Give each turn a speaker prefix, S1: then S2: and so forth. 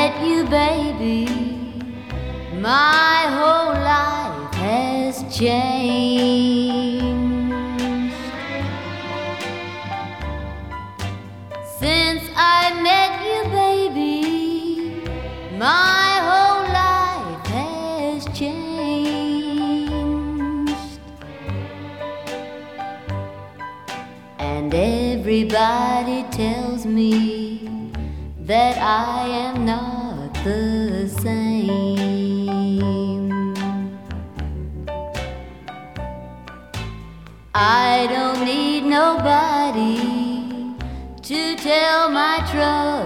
S1: met you, baby, my whole life has changed. Since I met you, baby, my whole life has changed. And everybody tells me that I am not the same. I don't need nobody to tell my troubles